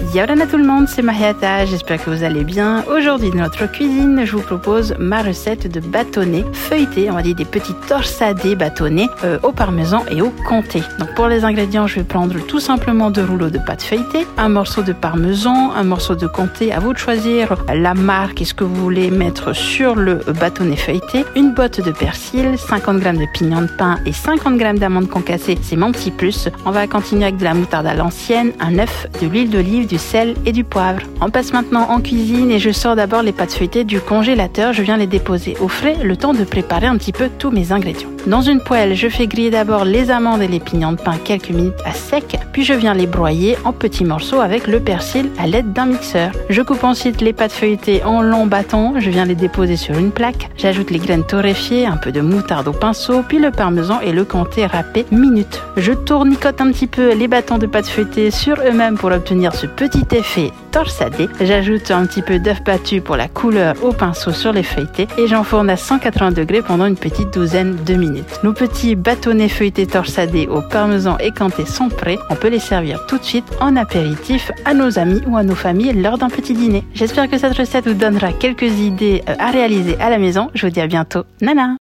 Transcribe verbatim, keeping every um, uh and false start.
Yaorana tout le monde, c'est Mariata, j'espère que vous allez bien. Aujourd'hui dans notre cuisine, je vous propose ma recette de bâtonnets feuilletés, on va dire des petits torsadés bâtonnets euh, au parmesan et au comté. Donc pour les ingrédients, je vais prendre tout simplement deux rouleaux de pâte feuilletée, un morceau de parmesan, un morceau de comté, à vous de choisir la marque et ce que vous voulez mettre sur le bâtonnet feuilleté, une botte de persil, cinquante grammes de pignon de pain et cinquante grammes d'amandes concassées, c'est mon petit plus. On va continuer avec de la moutarde à l'ancienne, un œuf, de l'huile d'olive, du sel et du poivre. On passe maintenant en cuisine et je sors d'abord les pâtes feuilletées du congélateur. Je viens les déposer au frais, le temps de préparer un petit peu tous mes ingrédients. Dans une poêle, je fais griller d'abord les amandes et les pignons de pain quelques minutes à sec, puis je viens les broyer en petits morceaux avec le persil à l'aide d'un mixeur. Je coupe ensuite les pâtes feuilletées en longs bâtons, je viens les déposer sur une plaque. J'ajoute les graines torréfiées, un peu de moutarde au pinceau, puis le parmesan et le comté râpé minute. Je tournicote un petit peu les bâtons de pâte feuilletée sur eux-mêmes pour obtenir ce petit effet torsadé. J'ajoute un petit peu d'œuf battu pour la couleur au pinceau sur les feuilletés et j'enfourne à cent quatre-vingts degrés pendant une petite douzaine de minutes. Nos petits bâtonnets feuilletés torsadés au parmesan et comté sont prêts. On peut les servir tout de suite en apéritif à nos amis ou à nos familles lors d'un petit dîner. J'espère que cette recette vous donnera quelques idées à réaliser à la maison. Je vous dis à bientôt. Nana!